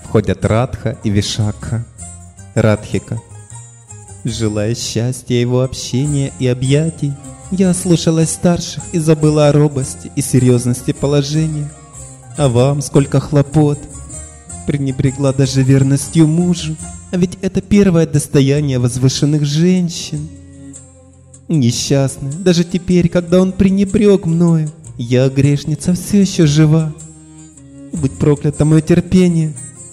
Входят Радха и Вишакха. Радхика. Желая счастья его общения и объятий, я ослушалась старших и забыла о робости и серьезности положения. А вам сколько хлопот! Пренебрегла даже верностью мужу, а ведь это первое достояние возвышенных женщин. Несчастная, даже теперь, когда он пренебрег мною, я, грешница, все еще жива. Будь проклято мое терпение.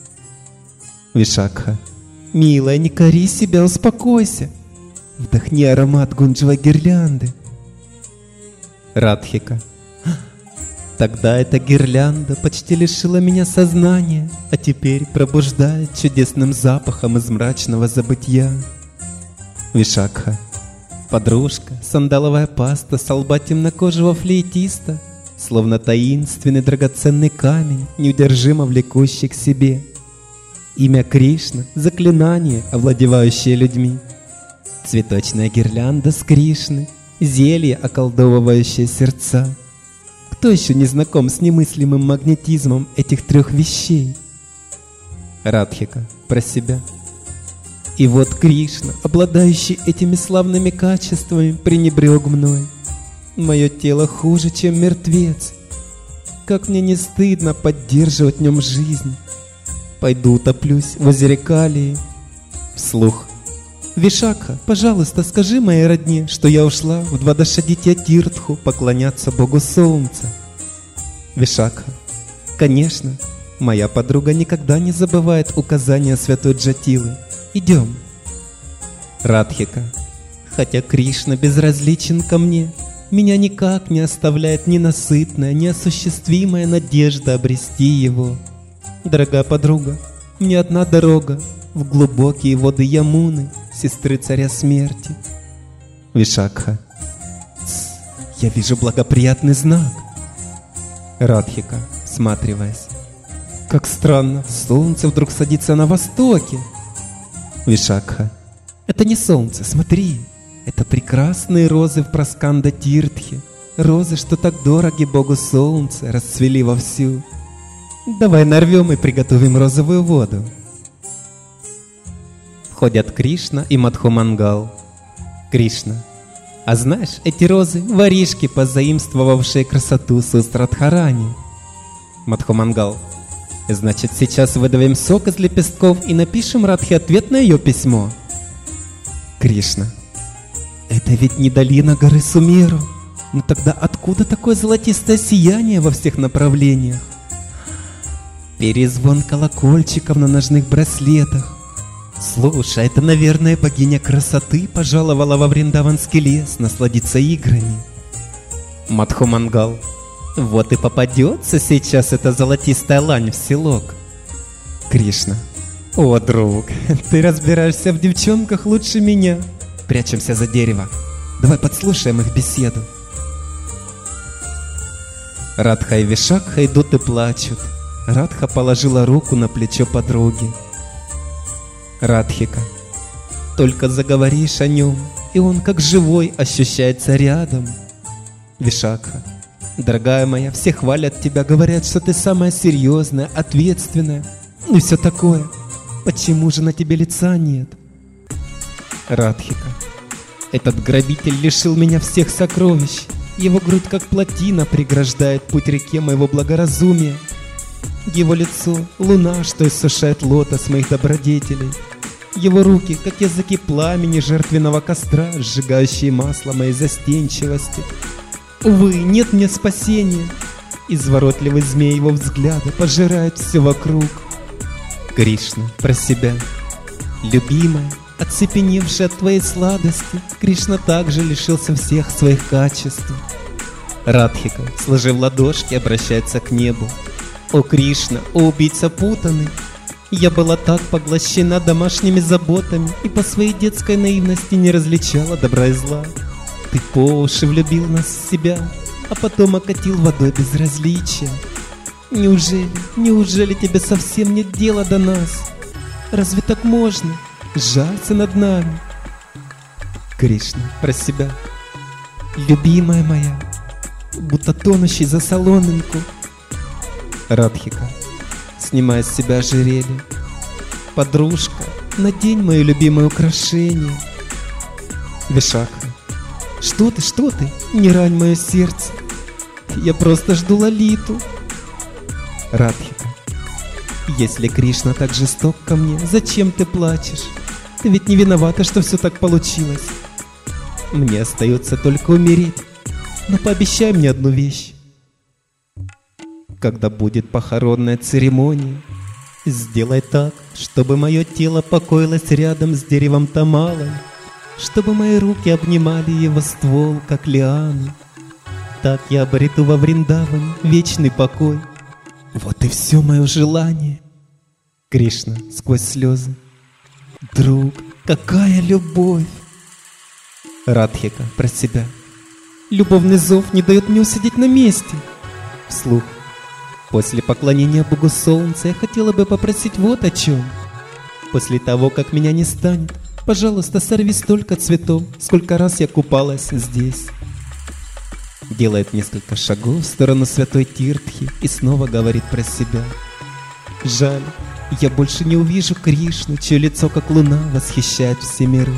Вишакха. Милая, не кори себя, успокойся. Вдохни аромат гунджевой гирлянды. Радхика. Тогда эта гирлянда почти лишила меня сознания, а теперь пробуждает чудесным запахом из мрачного забытья. Вишакха. Подружка, сандаловая паста со лба темнокожего флейтиста, словно таинственный драгоценный камень, неудержимо влекущий к себе. Имя Кришна — заклинание, овладевающее людьми. Цветочная гирлянда с Кришны, зелье, околдовывающее сердца. Кто еще не знаком с немыслимым магнетизмом этих трех вещей? Радхика про себя. И вот Кришна, обладающий этими славными качествами, пренебрег мной. Мое тело хуже, чем мертвец. Как мне не стыдно поддерживать в нем жизнь. Пойду утоплюсь в озере Калии. Вслух. Вишакха, пожалуйста, скажи моей родне, что я ушла в Двадашадитья-тиртху поклоняться Богу Солнца. Вишакха. Конечно, моя подруга никогда не забывает указания святой Джатилы. Идем. Радхика. Хотя Кришна безразличен ко мне, меня никак не оставляет ненасытная, неосуществимая надежда обрести его. Дорогая подруга, мне одна дорога в глубокие воды Ямуны, сестры царя смерти. Вишакха. Я вижу благоприятный знак. Радхика, всматриваясь. Как странно, солнце вдруг садится на востоке. Вишакха. Это не солнце, смотри. Это прекрасные розы в Прасканда-тиртхе. Розы, что так дороги Богу Солнца, расцвели вовсю. Давай нарвем и приготовим розовую воду. Входят Кришна и Мадхумангал. Кришна. А знаешь, эти розы — воришки, позаимствовавшие красоту с уст Радхарани. Мадхумангал. Значит, сейчас выдавим сок из лепестков и напишем Радхе ответ на ее письмо. Кришна. Это ведь не долина горы Сумеру. Но тогда откуда такое золотистое сияние во всех направлениях? Перезвон колокольчиков на ножных браслетах. Слушай, это, наверное, богиня красоты пожаловала во Вриндаванский лес насладиться играми. Мадхумангал. Вот и попадется сейчас эта золотистая лань в селок. Кришна. О, друг, ты разбираешься в девчонках лучше меня. Прячемся за дерево. Давай подслушаем их беседу. Радха и Вишакха идут и плачут. Радха положила руку на плечо подруги. Радхика. Только заговоришь о нем, и он как живой ощущается рядом. Вишакха. Дорогая моя, все хвалят тебя, говорят, что ты самая серьезная, ответственная, и все такое. Почему же на тебе лица нет? Радхика. Этот грабитель лишил меня всех сокровищ. Его грудь как плотина преграждает путь реке моего благоразумия. Его лицо — луна, что иссушает лотос моих добродетелей. Его руки, как языки пламени жертвенного костра, сжигающие масло моей застенчивости. Увы, нет мне спасения. Изворотливый змей его взгляда пожирает все вокруг. Кришна про себя. Любимая, оцепеневшая от твоей сладости, Кришна также лишился всех своих качеств. Радхика, сложив ладошки, обращается к небу. О Кришна, о убийца путанный, я была так поглощена домашними заботами и по своей детской наивности не различала добра и зла. Ты по уши влюбил нас в себя, а потом окатил водой безразличия. Неужели тебе совсем нет дела до нас? Разве так можно? Жалься над нами. Кришна про себя. Любимая моя, будто тонущий за соломинку. Радхика. снимая с себя ожерелье. Подружка, надень мое любимое украшение. Вишакха. Что ты? Не рань мое сердце. Я просто жду Лолиту. Радхика. Если Кришна так жесток ко мне, зачем ты плачешь? Ты ведь не виновата, что все так получилось. Мне остается только умереть. Но пообещай мне одну вещь. Когда будет похоронная церемония, сделай так, чтобы мое тело покоилось рядом с деревом Тамалой, чтобы мои руки обнимали его ствол, как лианы. Так я обрету во Вриндаване вечный покой. Вот и все мое желание. Кришна сквозь слезы. Друг, какая любовь! Радхика про себя. Любовный зов не дает мне усидеть на месте. Вслух. После поклонения Богу Солнца я хотела бы попросить вот о чем. После того, как меня не станет, пожалуйста, сорви столько цветов, сколько раз я купалась здесь. Делает несколько шагов в сторону святой Тиртхи и снова говорит про себя. Жаль, я больше не увижу Кришну, чье лицо, как луна, восхищает все миры.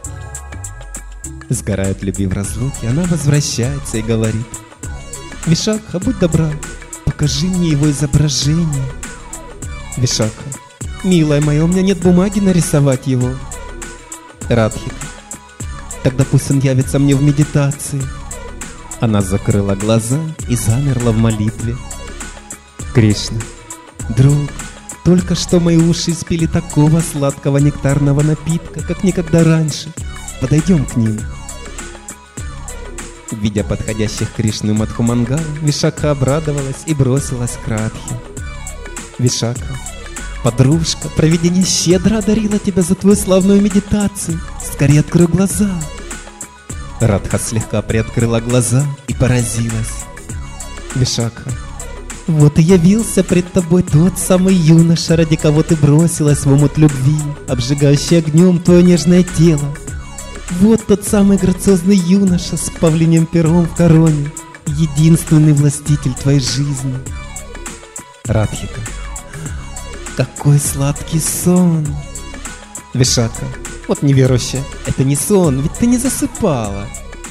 Сгорают любви в разлуке, она возвращается и говорит. Вишакха, будь добра, покажи мне его изображение. Вишакха. Милая моя, у меня нет бумаги нарисовать его. Радхика. Тогда пусть он явится мне в медитации. Она закрыла глаза и замерла в молитве. Кришна. Друг, только что мои уши испили такого сладкого нектарного напитка, как никогда раньше. Подойдем к ним. Видя подходящих Кришну и Мадхумангала, Вишакха обрадовалась и бросилась к Радхе. Вишакха. Подружка, провидение щедро одарило тебя за твою славную медитацию. Скорее открой глаза. Радха слегка приоткрыла глаза и поразилась. Вишакха. Вот и явился пред тобой тот самый юноша, ради кого ты бросилась в омут любви, обжигающий огнем твое нежное тело. Вот тот самый грациозный юноша с павлиним пером в короне, единственный властитель твоей жизни. Радхика. Какой сладкий сон! Вишакха. Вот неверующая, это не сон, ведь ты не засыпала.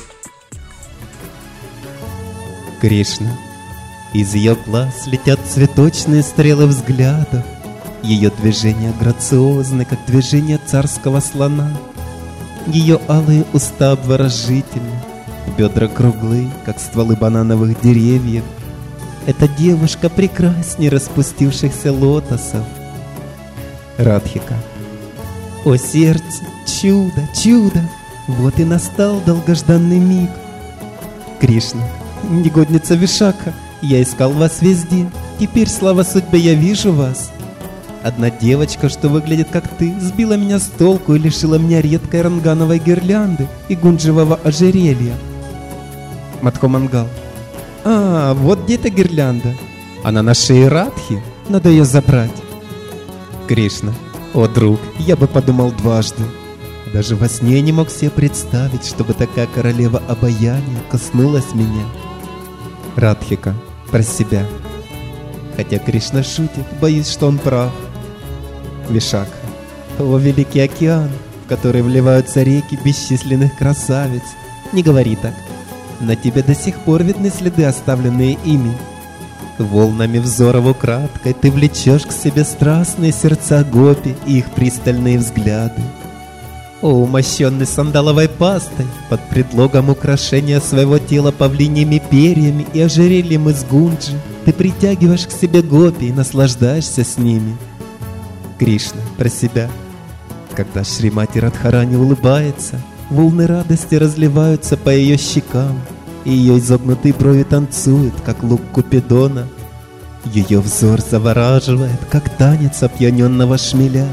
Кришна. Из ее глаз летят цветочные стрелы взглядов. Ее движения грациозны, как движение царского слона. Ее алые уста обворожительны, бедра круглы, как стволы банановых деревьев. Эта девушка прекрасней распустившихся лотосов. Радхика. О сердце, чудо, чудо! Вот и настал долгожданный миг. Кришна. Негодница Вишакха, я искал вас везде. Теперь, слава судьбе, я вижу вас. Одна девочка, что выглядит как ты, сбила меня с толку и лишила меня редкой рангановой гирлянды и гунджевого ожерелья. Мадхумангал. А, вот где эта гирлянда. Она на шее Радхи. Надо ее забрать. Кришна. О, друг, я бы подумал дважды. Даже во сне я не мог себе представить, чтобы такая королева обаяния коснулась меня. Радхика. Про себя. Хотя Кришна шутит, боюсь, что он прав. Вишакха. О, великий океан, в который вливаются реки бесчисленных красавиц. Не говори так. На тебе до сих пор видны следы, оставленные ими. Волнами взоров украдкой ты влечешь к себе страстные сердца гопи и их пристальные взгляды. О, умощенный сандаловой пастой, под предлогом украшения своего тела павлиньими перьями и ожерельем из гунджи, ты притягиваешь к себе гопи и наслаждаешься с ними. Кришна про себя. Когда Шримати Радхарани улыбается, волны радости разливаются по ее щекам, и ее изогнутые брови танцуют, как лук Купидона. Ее взор завораживает, как танец опьяненного шмеля.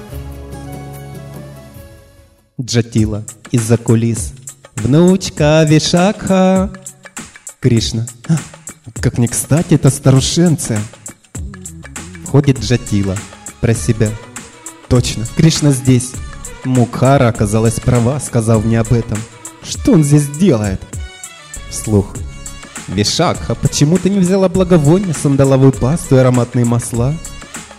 Джатила из-за кулис. Внучка Вишакха. Кришна. Как не кстати, это старушенция. Входит Джатила. Про себя. Точно, Кришна здесь. Мукхара оказалась права, сказав мне об этом. Что он здесь делает? Вслух. Вишакха, почему ты не взяла благовония, сандаловую пасту и ароматные масла?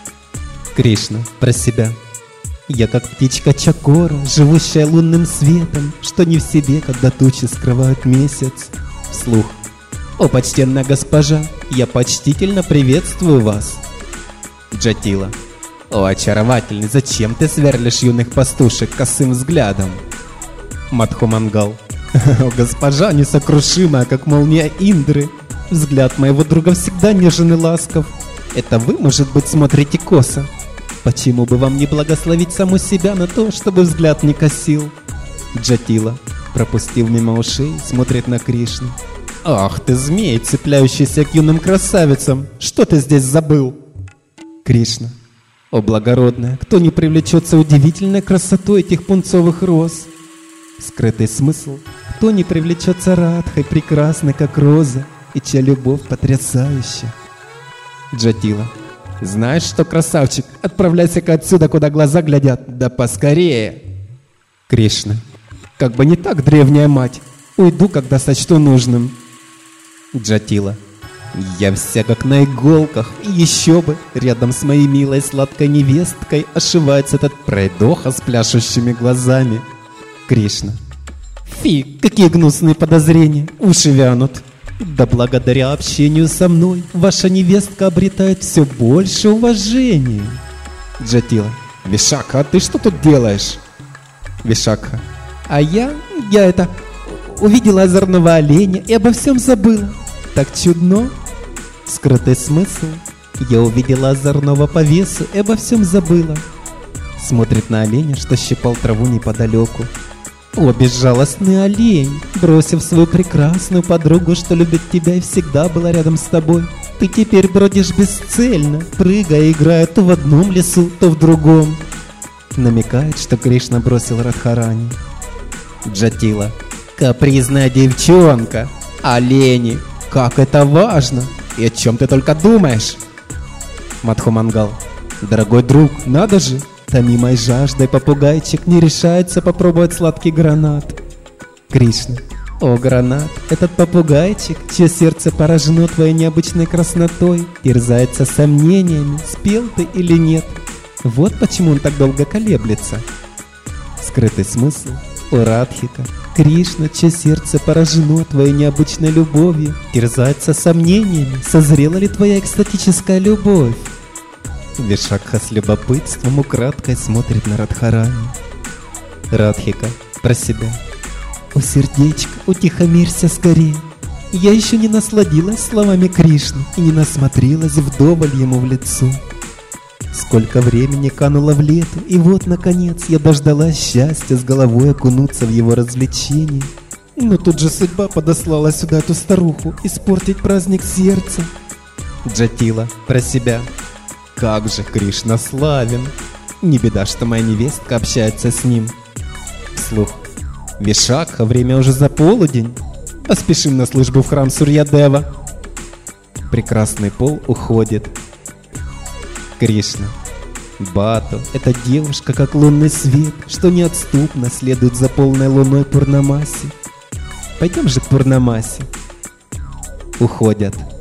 Кришна про себя. Я как птичка Чакора, живущая лунным светом, что не в себе, когда тучи скрывают месяц. Вслух. О, почтенная госпожа, я почтительно приветствую вас. Джатила. О, очаровательный, зачем ты сверлишь юных пастушек косым взглядом? Мадхумангал. О, госпожа несокрушимая, как молния Индры. Взгляд моего друга всегда нежен и ласков. Это вы, может быть, смотрите косо? Почему бы вам не благословить саму себя на то, чтобы взгляд не косил? Джатила, пропустив мимо ушей, смотрит на Кришну. Ах ты, змей, цепляющийся к юным красавицам! Что ты здесь забыл? Кришна. О, благородная, кто не привлечется удивительной красотой этих пунцовых роз? Скрытый смысл. Кто не привлечется Радхой, прекрасной, как роза, и чья любовь потрясающая? Джатила. Знаешь что, красавчик, отправляйся-ка отсюда, куда глаза глядят, да поскорее. Кришна. Как бы не так, древняя мать, уйду, когда сочту нужным. Джатила. Я вся как на иголках, и еще бы, рядом с моей милой сладкой невесткой ошивается этот пройдоха с пляшущими глазами. Кришна. Фи, какие гнусные подозрения, уши вянут. Да благодаря общению со мной ваша невестка обретает все больше уважения. Джатила. Вишакха, а ты что тут делаешь? Вишакха. А я увидела озорного оленя и обо всем забыла. Так чудно. Скрытый смысл. Я увидела озорного по весу и обо всем забыла. Смотрит на оленя, что щипал траву неподалеку. О, безжалостный олень, бросив свою прекрасную подругу, что любит тебя и всегда была рядом с тобой, ты теперь бродишь бесцельно, прыгая и играя то в одном лесу, то в другом. Намекает, что Кришна бросил Радхарани. Джатила. Капризная девчонка. Олени. Как это важно. И о чем ты только думаешь? Мадхумангал. Дорогой друг, надо же. Томимой жаждой попугайчик не решается попробовать сладкий гранат. Кришна. О, гранат, этот попугайчик, чье сердце поражено твоей необычной краснотой, терзается сомнениями, спел ты или нет. Вот почему он так долго колеблется. Скрытый смысл. О, Радхика, Кришна, чье сердце поражено твоей необычной любовью, терзается сомнениями, созрела ли твоя экстатическая любовь. Вишакха с любопытством украдкой смотрит на Радхарани. Радхика про себя. О, сердечко, утихомирься скорее. Я еще не насладилась словами Кришны и не насмотрелась вдоволь ему в лицо. Сколько времени кануло в лету, и вот, наконец, я дождалась счастья с головой окунуться в его развлечения. Но тут же судьба подослала сюда эту старуху испортить праздник сердца. Джатила про себя. Как же Кришна славен! Не беда, что моя невестка общается с ним. Вслух. Вишакха, время уже за полдень. Поспешим на службу в храм Сурьядева. Прекрасный пол уходит. Кришна. Бату, эта девушка как лунный свет, что неотступно следует за полной луной Пурнамаси. Пойдем же к Пурнамаси. Уходят.